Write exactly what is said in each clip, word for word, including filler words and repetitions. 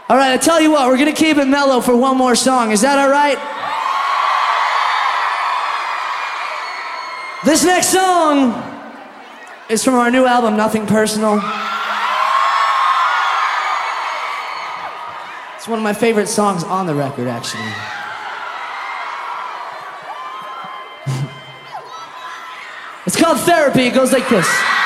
All right, I tell you what, we're gonna keep it mellow for one more song. Is that all right? This next song is from our new album, Nothing Personal. It's one of my favorite songs on the record, actually. It's called Therapy. It goes like this.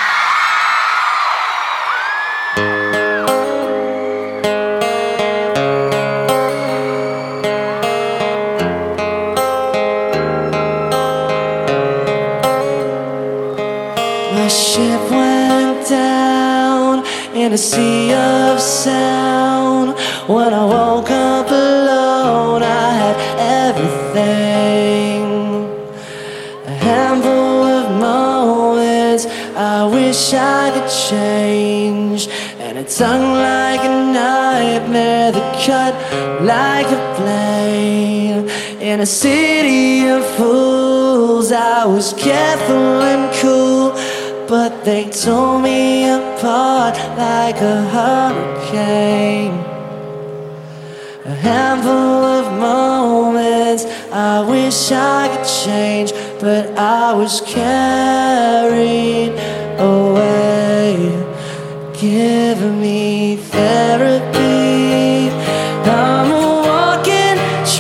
My ship went down in a sea of sound. When I woke up alone, I had everything. A handful of moments I wish I could change, and it stung like a nightmare that cut like a blade. In a city of fools, I was careful and cool, but they tore me apart like a hurricane. A handful of moments I wish I could change, but I was carried away. Give me therapy. I'm a walking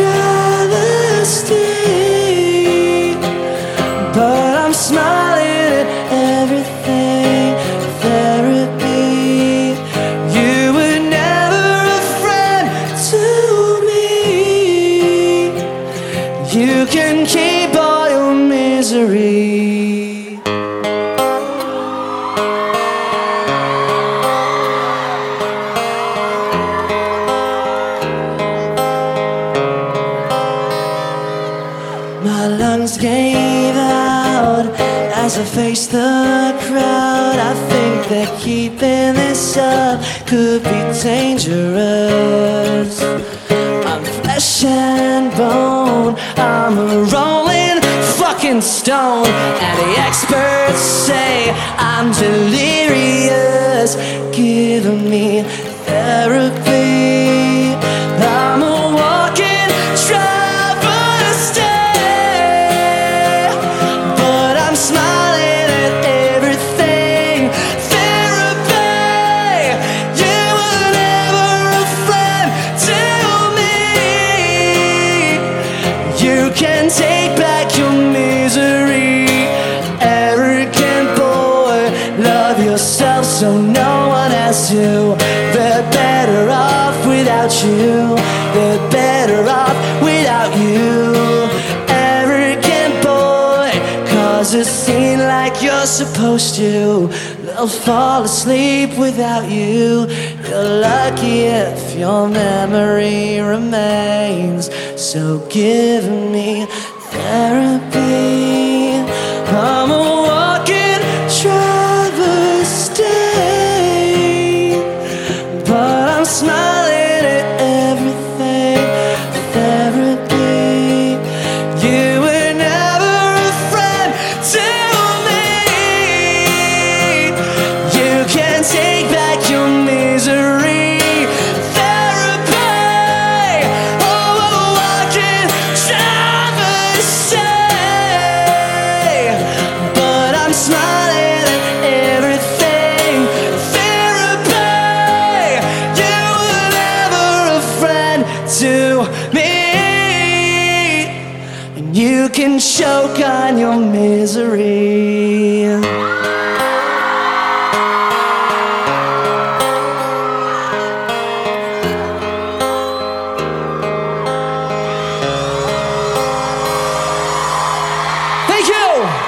travesty, but I'm smiling at everything. Therapy. You were never a friend to me. You can keep all your misery. My lungs gave out as I faced the crowd. I think that keeping this up could be dangerous. I'm flesh and bone, I'm a rolling fucking stone, and the experts say I'm delirious. Give me therapy. I'm a walking travesty, but I'm smiling at everything. Therapy. You were never a friend to me. You can take back your misery. Arrogant boy, love yourself so no one has to. They're better off without you. They're better off without you. Arrogant boy, cause it seems like you're supposed to. They'll fall asleep without you. You're lucky if your memory remains. So give me therapy. I'm a walking travesty, but I'm smiling at everything. Therapy. You were never a friend to me. You can take back your misery. Therapy. Oh, a walking travesty, but I'm smiling at everything. Therapy. You were never a friend to me, and you can choke on your misery. Thank you.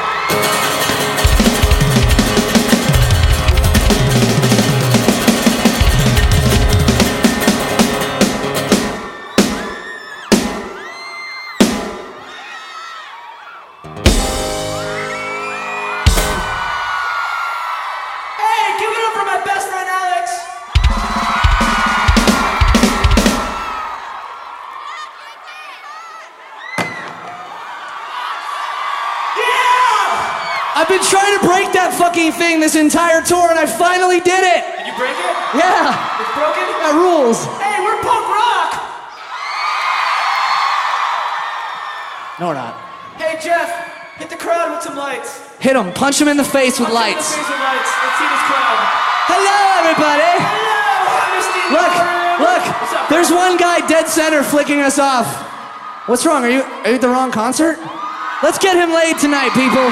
Hey, give it up for my best friend Alex. Yeah! I've been trying to break that fucking thing this entire tour, and I finally did it. Did you break it? Yeah, It's broken? that rules. Hey, we're No, we're not. Hey, Jeff, hit the crowd with some lights. Hit him. Punch him in the face with Punch him in lights. the face with lights. Let's see this crowd. Hello, everybody. Hello, Misty. Look, look. What's up? There's one guy dead center flicking us off. What's wrong? Are you, are you at the wrong concert? Let's get him laid tonight, people.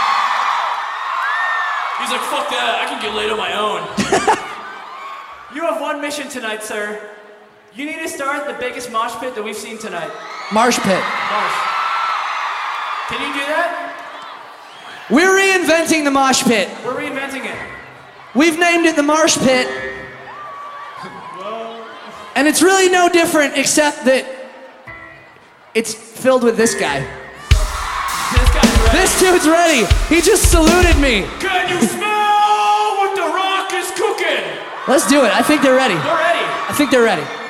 He's like, fuck that. I can get laid on my own. You have one mission tonight, sir. You need to start the biggest mosh pit that we've seen tonight. Marsh pit. Mosh. Can you do that? We're reinventing the mosh pit. We're reinventing it. We've named it the Marsh Pit. And it's really no different except that it's filled with this guy. This guy's ready. This dude's ready. He just saluted me. Can you smell what the Rock is cooking? Let's do it. I think they're ready. We're ready. I think they're ready.